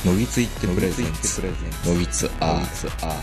のぎついってプレゼンツのぎつアー。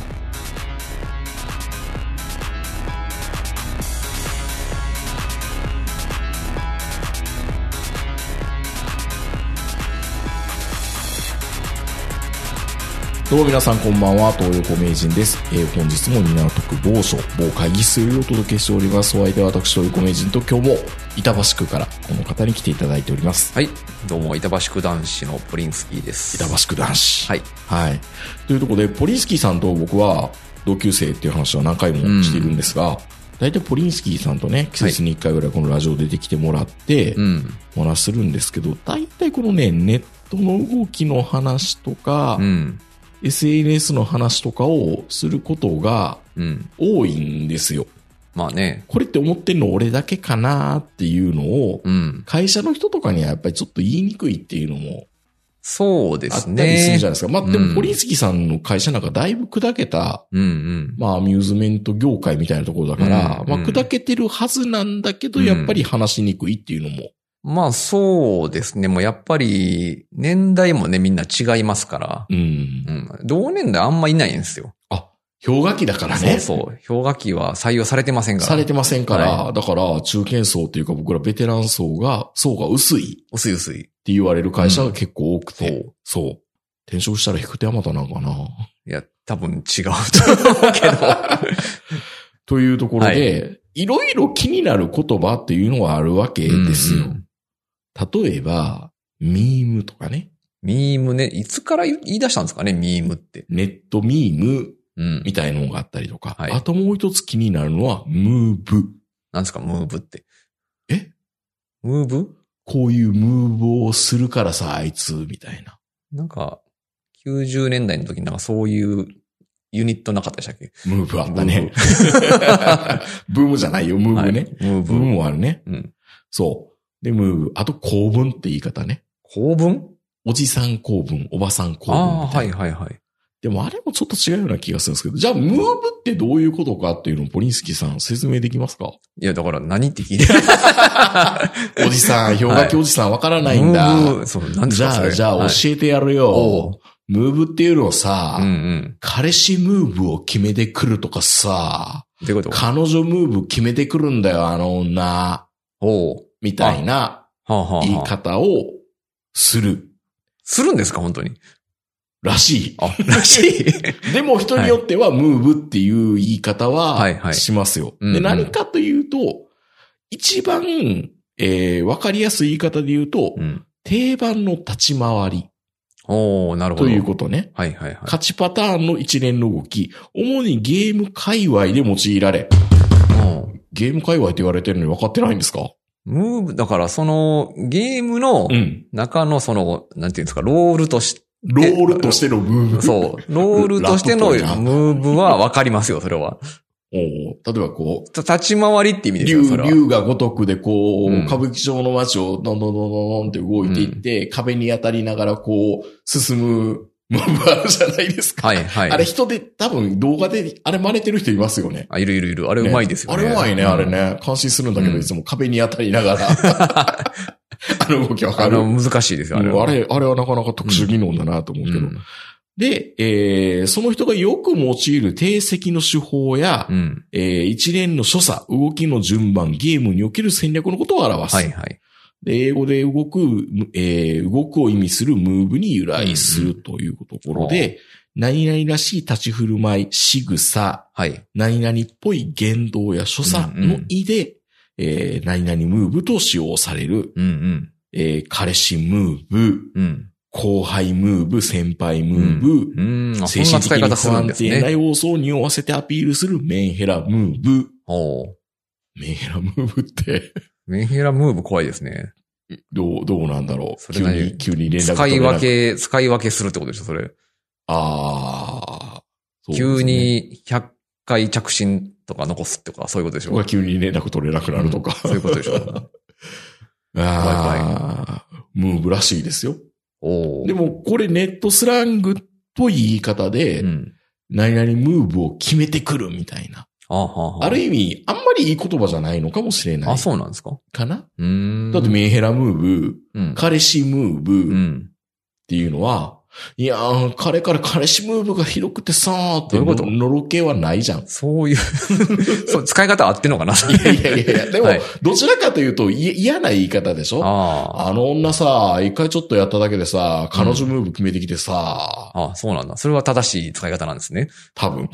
どうも皆さんこんばんは、東横名人です。本日も港区某所某会議室よりお届けしております。お相手は私東横名人と、今日も板橋区からこの方に来ていただいております。 はい、どうも板橋区男子のポリンスキーです。 板橋区男子、 はいはい。というところで、ポリンスキーさんと僕は同級生っていう話は何回もしているんですが、大体ポリンスキーさんとね、季節に1回ぐらいこのラジオ出てきてもらってお話するんですけど、大体このね、ネットの動きの話とか、SNS の話とかをすることが多いんですよ。 まあね。 これって思ってんの俺だけかなっていうのを、会社の人とかにはやっぱりちょっと言いにくいっていうのもそうですね。 あったりするじゃないですか。まあでもポリンスキーさんの会社なんかだいぶ砕けた、まあアミューズメント業界みたいなところだから、まあ砕けてるはずなんだけど、やっぱり話しにくいっていうのも。 まあそうですね。もうやっぱり年代もねみんな違いますから。同年代あんまいないんですよ。 あ、氷河期だからね。 そう。氷河期は採用されてませんから。 されてませんから、だから中堅層っていうか僕らベテラン層が薄い。 薄い。 って言われる会社が結構多くて。そう。転職したら引く手あまたなんかな。 いや、多分違うと思うけど。 というところで、いろいろ気になる言葉っていうのがあるわけですよ。例えば、ミームとかね。 ミームね。いつから言い出したんですかね、ミームって。 ネットミームみたいなのがあったりとか。あともう一つ気になるのは、ムーブ。 なんですか、ムーブって。 ムーブ？こういうムーブをするからさ、あいつ、みたいな。 なんか、90年代の時になんかそういうユニットなかったでしたっけ？ ムーブあったね。ブームじゃないよ、ムーブね。ムーブもあるね。そう。で、ムーブ。あと、公文って言い方ね。 公文？ おじさん公文、おばさん公文みたいな。 はい。 でもあれもちょっと違うような気がするんですけど、じゃあ、ムーブってどういうことかっていうのをポリンスキーさん説明できますか？ いや、だから何って聞いておじさん、氷河期おじさんわからないんだ。 ムーブ、そう、何ですかじゃあ教えてやるよ。ムーブっていうのをさ、彼氏ムーブを決めてくるとかさ、彼女ムーブ決めてくるんだよ、あの女。みたいな言い方をする。 するんですか、本当に。 らしい。 らしい。 でも人によってはムーブっていう言い方はしますよ。で、何かというと、一番、わかりやすい言い方で言うと、定番の立ち回り。 なるほど。 ということね。勝ちパターンの一連の動き、主にゲーム界隈で用いられ。ゲーム界隈って言われてるのに分かってないんですか？ ムーブ、だからそのゲームの中のその、なんていうんですか、ロールとしてのムーブ。 そう。ロールとしてのムーブは分かりますよ、それは。 例えばこう。 立ち回りって意味ですよ、それは。 竜が如くでこう、歌舞伎町の街をどんどんって動いていって、壁に当たりながらこう、進むムーブあるじゃないですか。あれ人で多分動画で、あれ真似てる人いますよね。 いる。あれうまいですよね。 あれうまいね、あれね。感心するんだけど、いつも壁に当たりながら。あの動きわかる？ 難しいですよ、あれは。 あれはなかなか特殊技能だなと思うけど。で、その人がよく用いる定石の手法や、一連の所作、動きの順番、ゲームにおける戦略のことを表す。で、英語で動くを意味するムーブに由来するというところで、何々らしい立ち振る舞い、仕草、何々っぽい言動や所作の意で、何々ムーブと使用される。彼氏ムーブ、後輩ムーブ、先輩ムーブ、精神的に不安定な要素を匂わせてアピールするメンヘラムーブ。メンヘラムーブって。 メンヘラムーブ怖いですね。 どうなんだろう。急に連絡使い分けするってことでしょ、それ。急に100回着信とか残すってか、そういうことでしょ。 急に連絡取れなくなるとか。 そういうことでしょ。 ムーブらしいですよ。でも、これネットスラングっぽい言い方で、何々ムーブを決めてくるみたいな。ある意味、あんまりいい言葉じゃないのかもしれない。 そうなんですか？ かな？だってメンヘラムーブ、彼氏ムーブっていうのは、 いやー、彼から彼氏ムーブがひどくてさーって、 どういうことのろけはないじゃん。 そういう、そう、使い方合ってんのかな。 いや、でも、はい、どちらかというと嫌な言い方でしょ。あの女さ、一回ちょっとやっただけでさ、彼女ムーブ決めてきてさ、 そうなんだ。それは正しい使い方なんですね。 多分。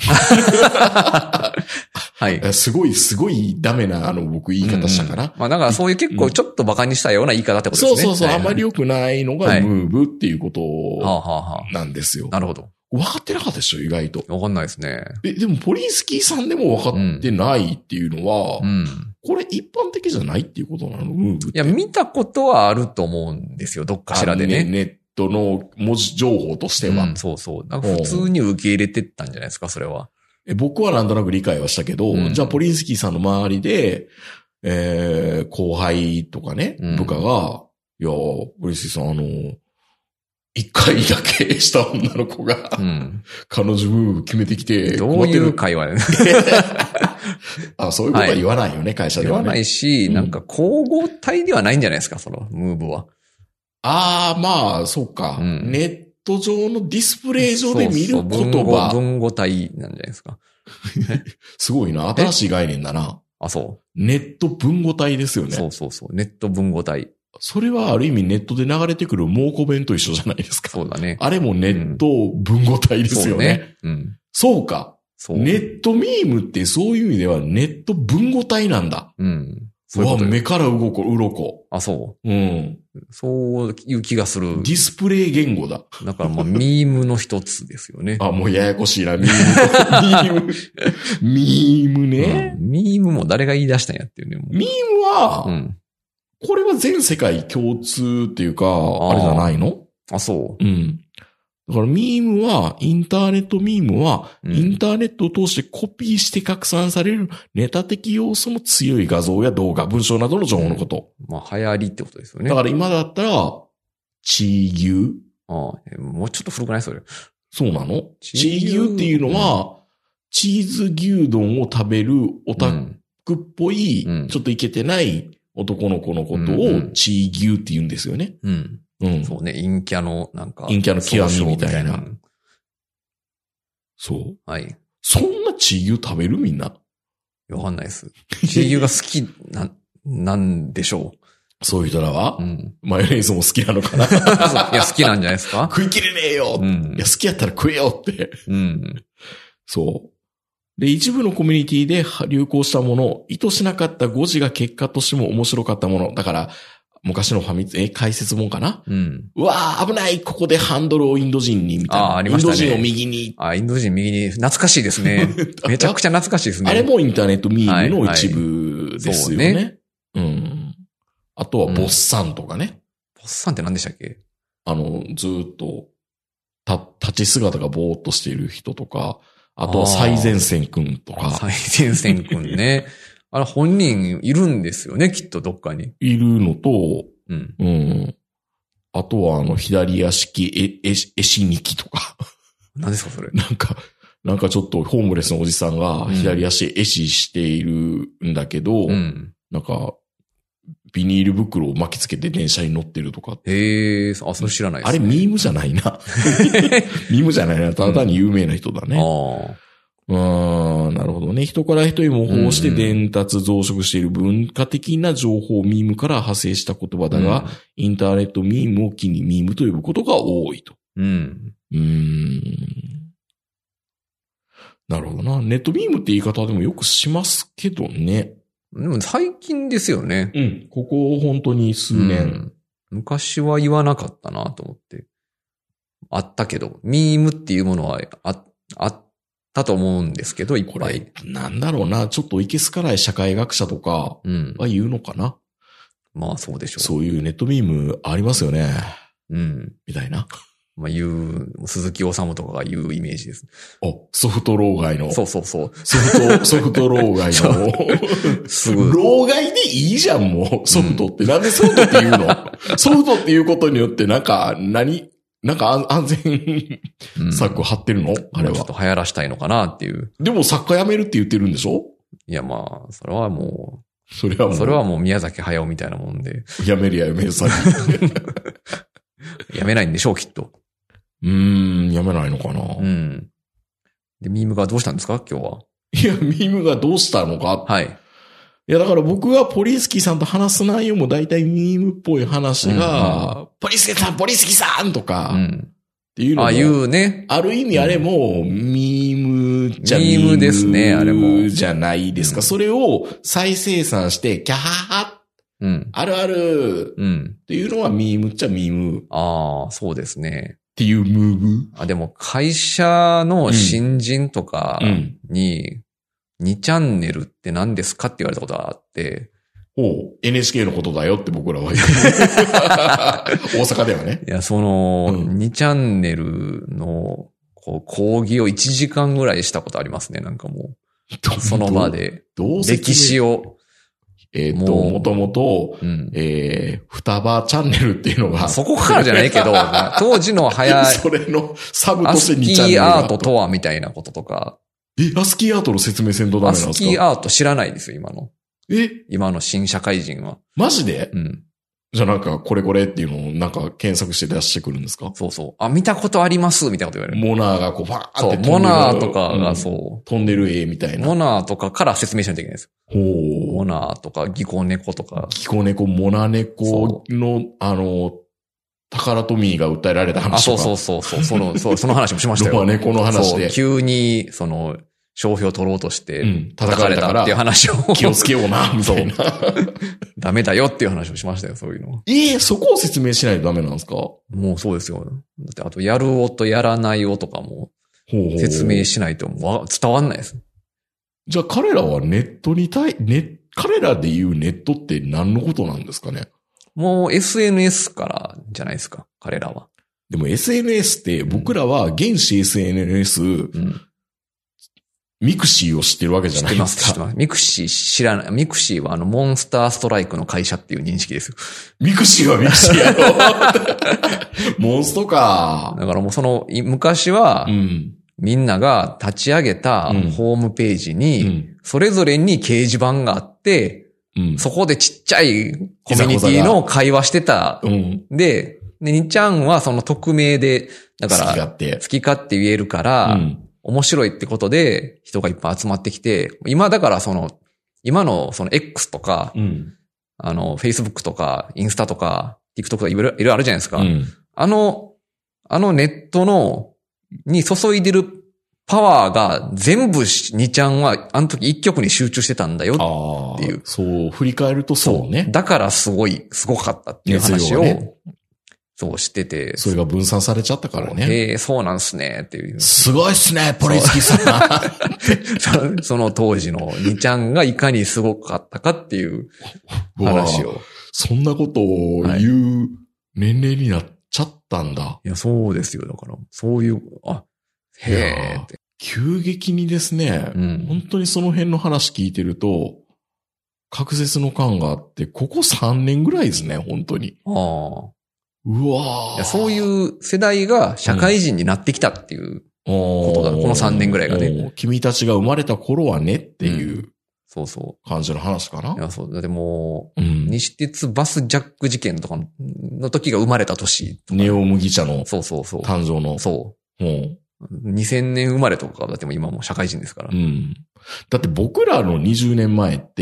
はい。 すごいダメな、僕言い方したかな。 まあだからそういう結構ちょっと馬鹿にしたような言い方ってことですね。 そう、あんまり良くないのがムーブっていうことなんですよ。 なるほど。 分かってなかったでしょ、意外と。 分かんないですね。 でもポリンスキーさんでも分かってないっていうのは、これ一般的じゃないっていうことなの、ムーブって。 いや、見たことはあると思うんですよ、どっかしらでね。 ネットの文字情報としては。 そう。なんか普通に受け入れてったんじゃないですか、それは。 僕はなんとなく理解はしたけど、じゃあポリンスキーさんの周りで、後輩とかね、部下が、いや、ポリンスキーさん一回だけした女の子が、彼女ムーブ決めてきて、 どういう会話やね。 そういうことは言わないよね、会社ではね。 言わないし、なんか交互体ではないんじゃないですか、そのムーブは。 まあ、そうか。ネット上のディスプレイ上で見る言葉。 文語体なんじゃないですか。 すごいな。新しい概念だな。 そう。 ネット文語体ですよね。 そう。ネット文語体。 それはある意味ネットで流れてくる蒙古弁と一緒じゃないですか。 そうだね。 あれもネット文語体ですよね。そうか。ネットミームってそういう意味ではネット文語体なんだ。そういうこと。目から鱗。 そう。そういう気がする。 ディスプレイ言語だ。 だからミームの一つですよね。 もうややこしいな、ミーム。ミームね。 ミームも誰が言い出したんやっていうね。 ミームは、これは全世界共通っていうか、あれじゃないの？ そう。 だからミームは、インターネットミームは、インターネットを通してコピーして拡散されるネタ的要素の強い画像や動画、文章などの情報のこと。 流行りってことですよね。 だから今だったら、チー牛。 もうちょっと古くないそれ。 そうなの？チー牛っていうのは、チーズ牛丼を食べるオタクっぽい、ちょっとイケてない男の子のことをチー牛って言うんですよね。 そうね、陰キャの極みみたいな。そう。 はい。 そんなチー牛食べるみんな。 わかんないです。チー牛が好きなんでしょう。そういう人らはマヨネーズも好きなのかな。いや、好きなんじゃないですか。 食い切れねえよ。いや、好きやったら食えよって。そう。で、一部のコミュニティで流行したもの、意図しなかった誤字が結果としても面白かったもの。だから、昔の解説本かな？うわー、危ない、ここでハンドルをインド人に、みたいな。 ありましたね。 インド人を右に。 インド人右に。懐かしいですね。めちゃくちゃ懐かしいですね。 あれもインターネットミームの一部ですよね。あとはボッサンとかね。 ボッサンって何でしたっけ？ ずーっと、立ち姿がぼーっとしている人とか、あとは最前線くんとか。 最前線くんね。本人いるんですよね、きっとどっかに。 いるのと、あとは左足き、絵師2期とか。 何ですか、それ。 なんかちょっとホームレスのおじさんが左足絵師しているんだけど、なんか、ビニール袋を巻きつけて電車に乗ってるとか。 それ知らないですね。 あれミームじゃないな。ミームじゃないな。ただ単に有名な人だね。なるほどね。人から人へ模倣して伝達増殖している文化的な情報ミームから派生した言葉だが、インターネットミームを機にミームと呼ぶことが多いと。なるほどな。ネットミームって言い方でもよくしますけどね。 でも最近ですよね。 ここ本当に数年。 昔は言わなかったなと思って。あったけど、ミームっていうものはあったと思うんですけど、いっぱい。 これ、なんだろうな、ちょっといけすからい社会学者とかは言うのかな。 まあそうでしょう。 そういうネットミームありますよね。みたいな。 鈴木治とかが言うイメージです。 ソフト老害の。 そう。 ソフト老害の。 すぐ。 老害でいいじゃん、もう。ソフトって。なんでソフトって言うの？ソフトっていうことによってなんか安全策張ってるの？あれは。 ちょっと流行らしたいのかなっていう。 でも作家辞めるって言ってるんでしょ？ いやそれはもう宮崎駿みたいなもんで。 辞めるさ。 辞めないんでしょう、きっと。 やめないのかな。 うん。で、ミームがどうしたんですか今日は。 いや、ミームがどうしたのか。 はい。 いや、だから僕がポリスキーさんと話す内容も大体ミームっぽい話が、ポリスキーさんとか、っていうのも、 言うね。 ある意味あれも、ミームじゃミームですね、あれも。 じゃないですか。それを再生産して、キャハハ、あるある、っていうのはミームっちゃミーム。 ああ、そうですね。 っていうムーブ。 でも会社の新人とかに、2チャンネルって何ですかって言われたことがあって、 NHK のことだよって僕らは言う。大阪ではね。 いや、2チャンネルの講義を1時間ぐらいしたことありますね、なんかもう。その場で。歴史を。 もともと、双葉チャンネルっていうのが。 そこからじゃないけど、当時のそれのサブとして2 チャンネル。アスキーアートとはみたいなこととか。 アスキーアートの説明せんとダメなんですか？ アスキーアート知らないですよ、今の。今の新社会人は。 マジで？じゃあなんか、これっていうのをなんか検索して出してくるんですか？ そうそう。見たことありますみたいなこと言われる。 モナーがこう、ファーって飛んでる。 モナーとかが飛んでる絵みたいな。 モナーとかから説明しないといけないです。モナーとか、ギコネコとか。 ギコネコ、モナネコの、タカラトミーが訴えられた話とか。 その話もしましたよ。 ロマネコの話で。 急に、商標を取ろうとして、叩かれたっていう話を。 気をつけような、みたいな。 ダメだよっていう話をしましたよ、そういうの。 そこを説明しないとダメなんですか？ もうそうですよ。だって、あと、やるおとやらないおとかも、説明しないと伝わんないです。 じゃあ彼らはネットに彼らで言うネットって何のことなんですかね？ もう SNS からじゃないですか、彼らは。 でも SNS って僕らは原始 SNS、ミクシーを知ってるわけじゃないですか。 知ってます。ミクシー知らない。ミクシーはモンスターストライクの会社っていう認識ですよ。 ミクシーはミクシーやろ。モンストか。 だからもう昔は、みんなが立ち上げたホームページに、それぞれに掲示板があって、そこでちっちゃいコミュニティの会話してた。で、にちゃんはその匿名で、だから、好き勝手言えるから、面白いってことで人がいっぱい集まってきて、今だから今のX とか、Facebook とか、インスタとか、TikTok とかいろいろあるじゃないですか。あのネットに注いでるパワーが全部にちゃんはあの時一曲に集中してたんだよっていう。 そう、振り返るとそうね。 だからすごかったっていう話を、そうしてて。 それが分散されちゃったからね。 そうなんすねっていう。 すごいっすね、ポリスキーさん。その当時のにちゃんがいかにすごかったかっていう話を。 そんなことを言う年齢になっちゃったんだ。 いや、そうですよ。だから、そういう、へーって。 急激にですね、本当にその辺の話聞いてると、隔絶の感があって、ここ3年ぐらいですね、本当に。うわー。そういう世代が社会人になってきたっていうことだ。この3年ぐらいがね。 君たちが生まれた頃はねっていう。 そう感じの話かな。 いや、そう。だってもう、西鉄バスジャック事件とかの時が生まれた年。 ネオ麦茶の。 そう。 誕生の。 そう。2000年生まれとかだっても今もう社会人ですから。 だって僕らの20年前って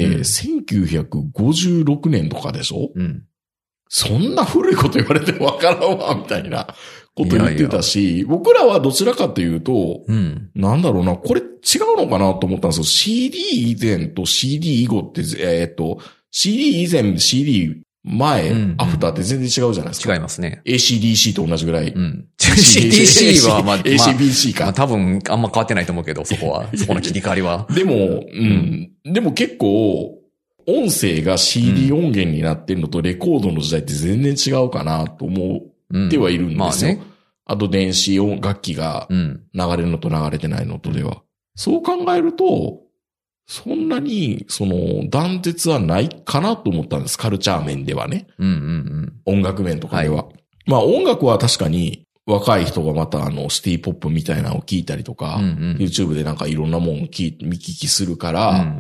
、1956年とかでしょ？そんな古いこと言われてもわからんわ、みたいなこと言ってたし、僕らはどちらかというと、なんだろうな、これ違うのかなと思ったんですよ。CD 以前と CD 以後って、CD 以前、CD 前、アフターって全然違うじゃないですか。 違いますね。 ACDC と同じぐらい。 ACDC は ACBC か。 多分あんま変わってないと思うけど、そこは。そこの切り替わりは。 でも、でも結構、音声が CD 音源になってるのとレコードの時代って全然違うかなと思ってはいるんですよ。あと電子音楽器が流れるのと流れてないのとでは。そう考えると、そんなに、断絶はないかなと思ったんです。カルチャー面ではね。音楽面とかでは。まあ音楽は確かに若い人がまたシティポップみたいなのを聞いたりとか、YouTube でなんかいろんなもん見聞きするから、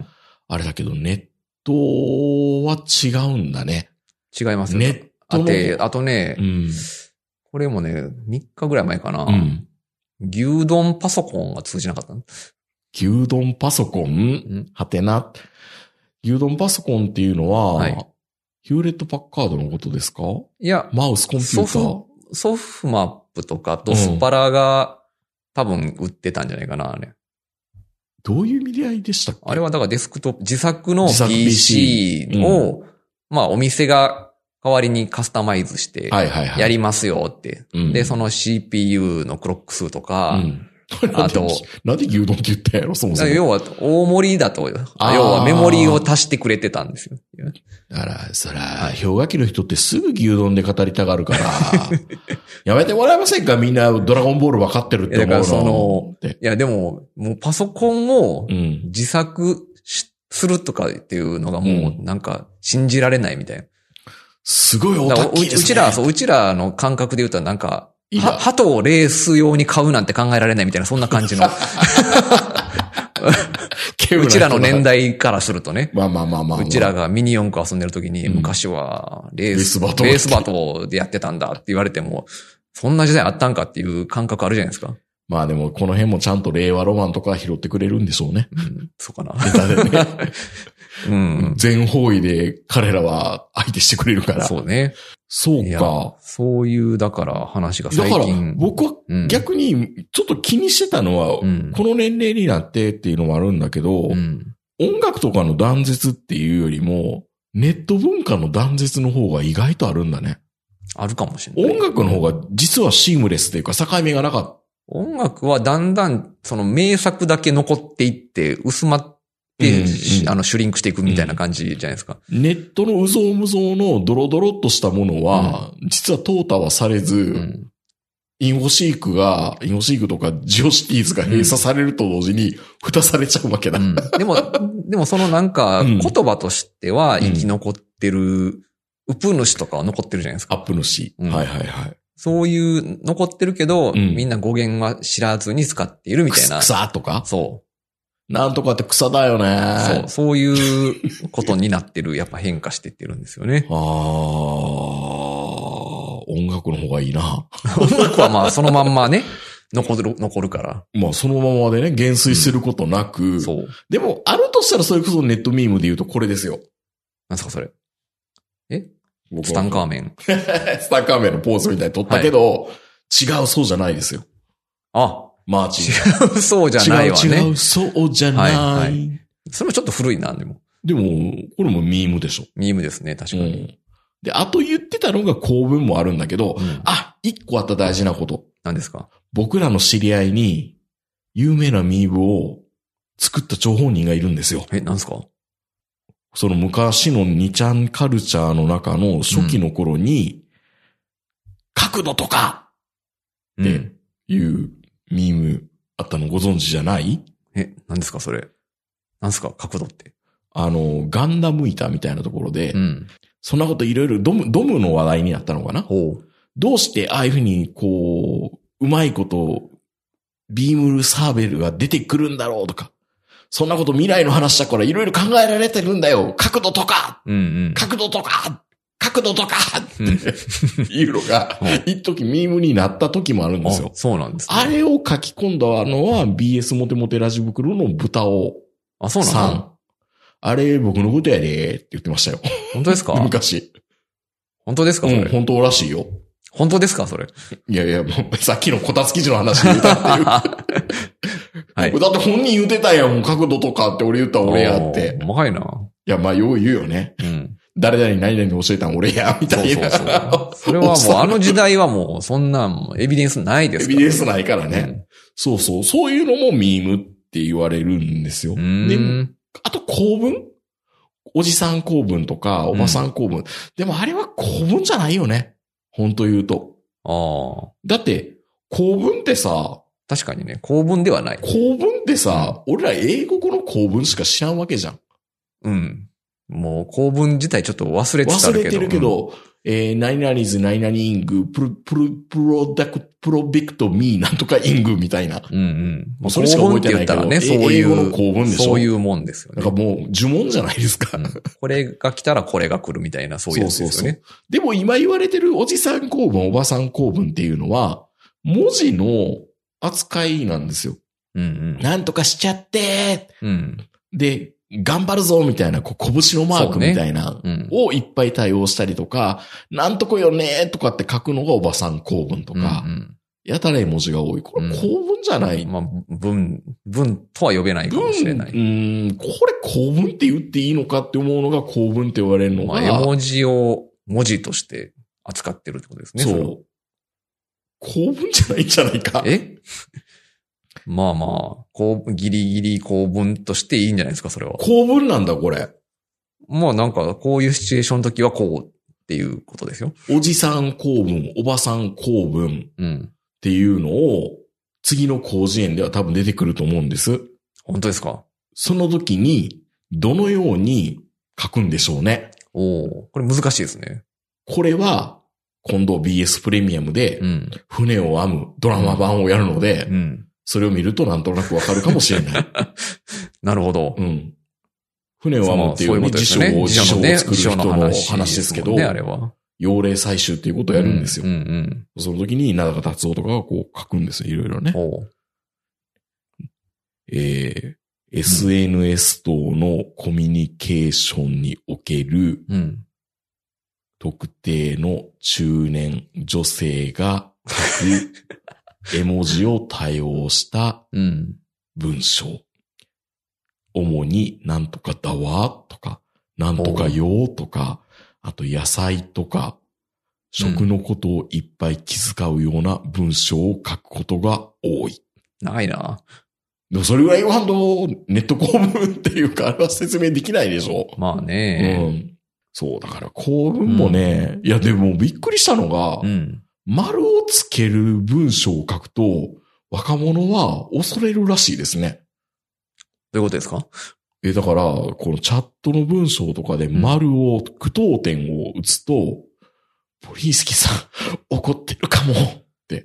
あれだけどネットは違うんだね。 違いますネットの。 あとね、 これもね、3日ぐらい前かな。牛丼パソコンが通じなかったの。 牛丼パソコンはてな。牛丼パソコンっていうのは、はい、ヒューレット・パッカードのことですか？ いや、 マウスコンピューター。 ソフマップとかドスパラが多分売ってたんじゃないかな、あれ。 どういう意味合いでしたっけ？ あれはだからデスクトップ、自作の PC を、まあお店が代わりにカスタマイズしてやりますよって。で、その CPU のクロック数とか、あと、 なんで牛丼って言ったんやろ、そもそも。 要は、大盛りだと、要はメモリーを足してくれてたんですよ。 だから、そら、氷河期の人ってすぐ牛丼で語りたがるから、やめてもらえませんか？みんなドラゴンボール分かってるって思うの。 いや、でも、もうパソコンを自作するとかっていうのがもうなんか信じられないみたいな。 すごいオタッキーですね。 うちらの感覚で言うとなんか、鳩をレース用に買うなんて考えられないみたいな、そんな感じの。うちらの年代からするとね。 まあ。 うちらがミニ四駆遊んでる時に、昔はレースバトでやってたんだって言われても、そんな時代あったんかっていう感覚あるじゃないですか。 まあでも、この辺もちゃんと令和ロマンとか拾ってくれるんでしょうね。 そうかな。 ネタでね。全方位で彼らは相手してくれるから。 そうね。 そうか。 そういう、だから話が最近。 だから僕は逆にちょっと気にしてたのは、この年齢になってっていうのもあるんだけど、音楽とかの断絶っていうよりも、ネット文化の断絶の方が意外とあるんだね。 あるかもしれない。 音楽の方が実はシームレスっていうか境目がなかった。 音楽はだんだんその名作だけ残っていって薄まってシュリンクしていくみたいな感じじゃないですか。 ネットのうぞうむぞうのドロドロっとしたものは、実は淘汰はされず、インフォシークとかジオシティーズが閉鎖されると同時に蓋されちゃうわけだ。 でもそのなんか言葉としては生き残ってる、ウプ主とかは残ってるじゃないですか。 アップ主。はい。 そういう残ってるけど、みんな語源は知らずに使っているみたいな。 草とか？ そう。 なんとかって草だよね。 そういうことになってる。やっぱ変化していってるんですよね。 音楽の方がいいな。 音楽はまあそのまんまね、残るから。 まあそのままでね、減衰することなく。 そう。 でも、あるとしたらそれこそネットミームで言うとこれですよ。 なんすかそれ。スタンカーメン。 スタンカーメンのポーズみたいに撮ったけど、違うそうじゃないですよ。マーチン。 違うそうじゃないわね。 違うそうじゃない。 それもちょっと古いな、でも。 でも、これもミームでしょ。 ミームですね、確かに。 で、あと言ってたのが構文もあるんだけど、一個あった大事なこと。 何ですか？ 僕らの知り合いに、有名なミームを作った張本人がいるんですよ。 何ですか？ その昔の2ちゃんカルチャーの中の初期の頃に、角度とかっていうミームあったのご存知じゃない？ 何ですかそれ。何ですか角度って。 ガンダム板みたいなところで、そんなこといろいろドムの話題になったのかな？どうしてああいうふうにうまいことビームサーベルが出てくるんだろうとか。そんなこと未来の話だからいろいろ考えられてるんだよ。角度とか、角度とかっていうのが、一時ミームになった時もあるんですよ。 そうなんですね。 あれを書き込んだのは BS モテモテラジ袋の豚尾そうなんさん。あれ僕のことやでって言ってましたよ。 本当ですか？ 昔。 本当ですかそれ？ 本当らしいよ。 本当ですかそれ？ いや、もうさっきのこたつ記事の話言うたっていう。だって本人言うてたやん、角度とかって俺言ったら俺やって。 うまいな。 いや、まあ、よう言うよね。誰々に何々教えたん俺や、みたいな。 それはもう、あの時代はもう、そんなエビデンスないですから。 エビデンスないからね。そういうのもミームって言われるんですよ。で、あと公文？おじさん公文とか、おばさん公文。でもあれは公文じゃないよね。本当言うと。だって、公文ってさ、 確かにね、公文ではない。 公文ってさ、俺ら英語の公文しか知らんわけじゃん。 もう構文自体ちょっと忘れてたけど。 忘れてるけど、何々ズ何々イング、プロビクトミーなんとかイングみたいな。 うんうん。 もうそれしか覚えてないけど、 ね、そういう。 英語の構文でしょ。 そういうもんですよね。 なんかもう呪文じゃないですか。 これが来たらこれが来るみたいな、そういうやつですよね。そう。 でも今言われてるおじさん構文、おばさん構文っていうのは、文字の扱いなんですよ。なんとかしちゃってで、頑張るぞみたいな、拳のマークみたいな、をいっぱい対応したりとか、なんとこよねとかって書くのがおばさん構文とか、やたらい文字が多い。これ構文じゃない。 まあ、文とは呼べないかもしれない。 これ構文って言っていいのかって思うのが構文って言われるのが。 まあ、絵文字を文字として扱ってるってことですね。 そう。構文じゃないんじゃないか。 まあまあ、ギリギリ構文としていいんじゃないですか、それは。 構文なんだ、これ。 まあなんか、こういうシチュエーションの時はこうっていうことですよ。 おじさん構文、おばさん構文っていうのを、次の広辞苑では多分出てくると思うんです。 本当ですか？ その時に、どのように書くんでしょうね。 これ難しいですね。 これは、今度 BS プレミアムで、船を編むドラマ版をやるので、それを見るとなんとなくわかるかもしれない。 なるほど。 船を編むっていう辞書を作る人の話ですけど、 あれは用例採集っていうことをやるんですよ。その時に名高達夫とかがこう書くんですよ、いろいろね。SNS 等のコミュニケーションにおける、特定の中年女性が書く絵文字を多用した文章。主になんとかだわとか、なんとかよとか、あと野菜とか、食のことをいっぱい気遣うような文章を書くことが多い。 長いな。 でもそれぐらい言わんとネット構文っていうか、あれは説明できないでしょ。 まあね。 そう、だから構文もね、いやでもびっくりしたのが、丸をつける文章を書くと、若者は恐れるらしいですね。 どういうことですか？ だから、このチャットの文章とかで丸を、句読点を打つと、ポリンスキーさん、怒ってるかもって。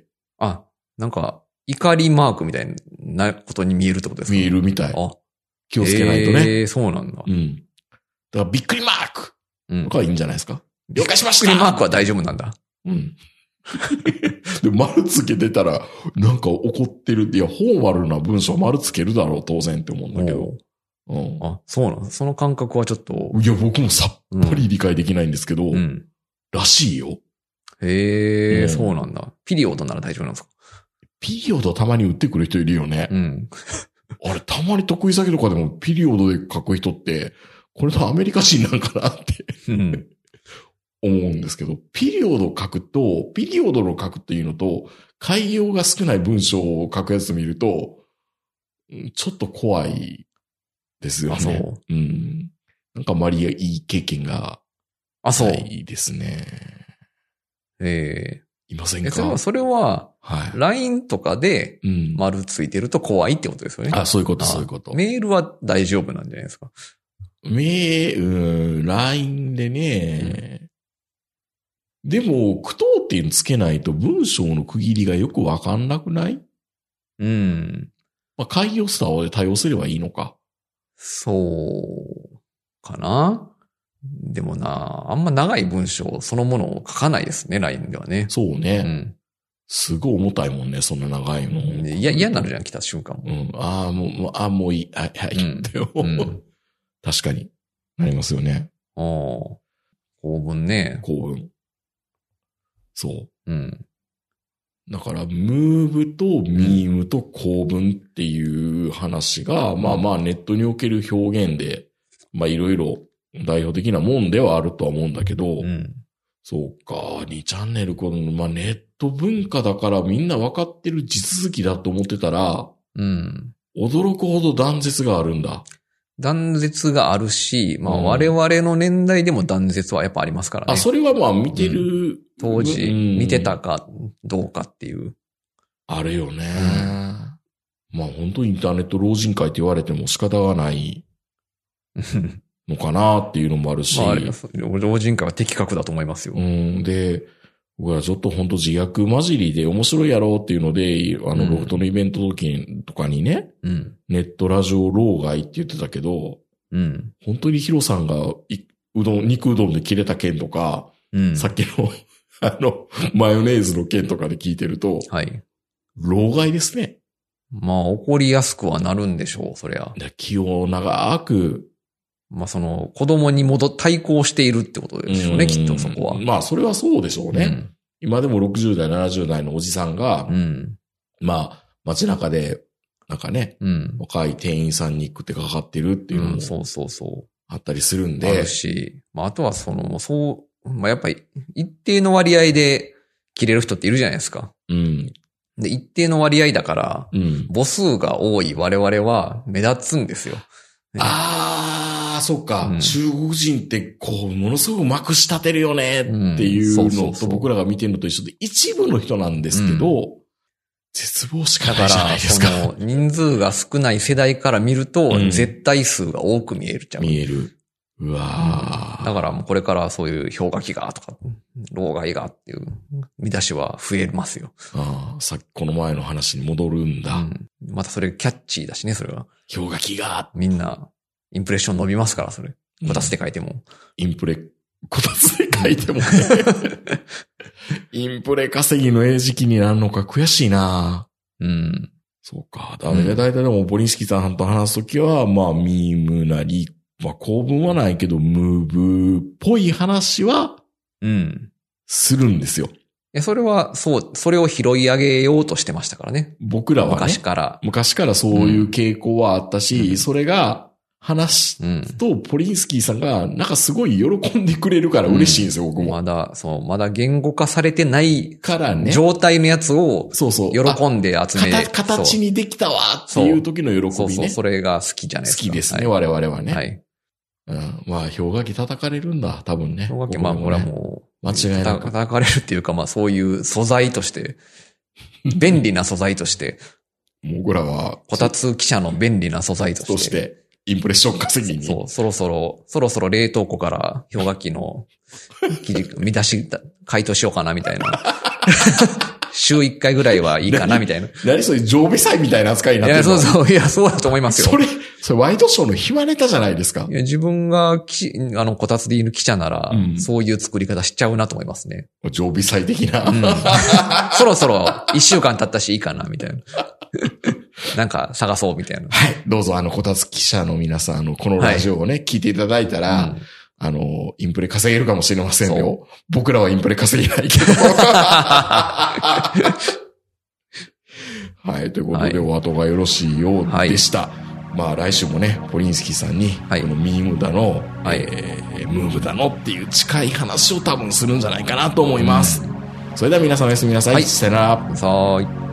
なんか、怒りマークみたいなことに見えるってことですか？ 見えるみたい。気をつけないとね。 そうなんだ。 だからびっくりマークとかいいんじゃないですか？了解しました。 びっくりマークは大丈夫なんだ。 で、丸つけてたら、なんか怒ってるって、いや、フォーマルな文章丸つけるだろう、当然って思うんだけど。 そうなの？その感覚はちょっと。 いや、僕もさっぱり理解できないんですけど、らしいよ。 そうなんだ。ピリオドなら大丈夫なんですか？ ピリオドたまに打ってくる人いるよね。あれ、たまに得意先とかでもピリオドで書く人って、これとアメリカ人なんかなって思うんですけど、ピリオドの書くっていうのと、改行が少ない文章を書くやつを見ると、ちょっと怖いですよね。なんかあまりいい経験がないですね。いませんか？ それは、LINE とかで丸ついてると怖いってことですよね。 そういうこと、そういうこと。 メールは大丈夫なんじゃないですか。 LINE でね、でも、句読点つけないと文章の区切りがよくわかんなくない？開業スターで対応すればいいのか。 そうかな。でもな、あんま長い文章そのものを書かないですね、LINE ではね。 そうね。すごい重たいもんね、そんな長いの。 嫌になるじゃん、来た瞬間も。もういい。はい。確かに。なりますよね。 構文ね。 構文。そう。だから、ムーブとミームと構文っていう話が、まあネットにおける表現で、いろいろ代表的なもんではあるとは思うんだけど、そうか、2チャンネルネット文化だからみんな分かってる地続きだと思ってたら、驚くほど断絶があるんだ。 断絶があるし、我々の年代でも断絶はやっぱありますからね。 それは見てる、 当時、見てたかどうかっていう。 あるよね。本当にインターネット老人会って言われても仕方がないのかなっていうのもあるし。 まあ、老人会は的確だと思いますよ。 で、僕はちょっと本当自虐混じりで面白いやろうっていうので、ロフトのイベントとかにね、ネットラジオ老害って言ってたけど、本当にヒロさんが肉うどんで切れた件とか、さっきのマヨネーズの件とかで聞いてると、はい。老害ですね。 まあ、怒りやすくはなるんでしょう、そりゃ。 気を長く、 まあ、子供に対抗しているってことでしょうね、きっとそこは。 まあ、それはそうでしょうね。今でも60代、70代のおじさんが、まあ、街中で、なんかね、若い店員さんに食ってかかってるっていうのも、あったりするんで。 あるし、まあ、あとはまあ、やっぱり、一定の割合で切れる人っているじゃないですか。で、一定の割合だから、母数が多い我々は目立つんですよ。 そうか、中国人ってものすごくまくし立てるよねっていうのと僕らが見てるのと一緒で一部の人なんですけど、絶望しかないじゃないですか。 だから、人数が少ない世代から見ると、絶対数が多く見えるじゃん。 見える。うわだからもうこれからそういう氷河期がとか、老害がっていう見出しは増えますよ。 さっきこの前の話に戻るんだ。 またそれキャッチーだしね、それは。 氷河期が。 みんな、インプレッション伸びますから、それ。こたつで書いても。 こたつで書いてもね。インプレ稼ぎの時期になるのか悔しいな。そうか。だいたいでも、ボリンスキーさんと話すときは、まあ、ミームなり、まあ、構文はないけど、ムーブっぽい話は、するんですよ。 それは、それを拾い上げようとしてましたからね。 僕らはね。昔からそういう傾向はあったし、それが、話と、ポリンスキーさんが、なんかすごい喜んでくれるから嬉しいんですよ、僕も。 まだ言語化されてないからね。状態のやつを、喜んで集める。 形にできたわっていう時の喜びね。 それが好きじゃないですか。 好きですね、我々はね。はい。まあ、氷河期叩かれるんだ、多分ね。 氷河期、まあ、これはもう、 間違いなく。 叩かれるっていうか、まあ、そういう素材として、便利な素材として、 僕らは、 こたつ記者の便利な素材として、 インプレッション稼ぎに。 そろそろ冷凍庫から氷河期の見出し回答しようかなみたいな。週1回ぐらいはいいかなみたいな。 何それ常備菜みたいな扱いになってるの？ そうだと思いますよ。それワイドショーの暇ネタじゃないですか。 自分がこたつでいる記者なら、そういう作り方しちゃうなと思いますね。 常備菜的な。 そろそろ1週間経ったしいいかなみたいな。なんか探そうみたいな。 はい。どうぞこたつ記者の皆さん、このラジオをね、聞いていただいたら、インプレ稼げるかもしれませんよ。僕らはインプレ稼げないけど。はい。ということで、お後がよろしいようでした。まあ、来週もね、ポリンスキーさんに、このミームだの、ムーブだのっていう近い話を多分するんじゃないかなと思います。それでは皆さんおやすみなさい。さよなら。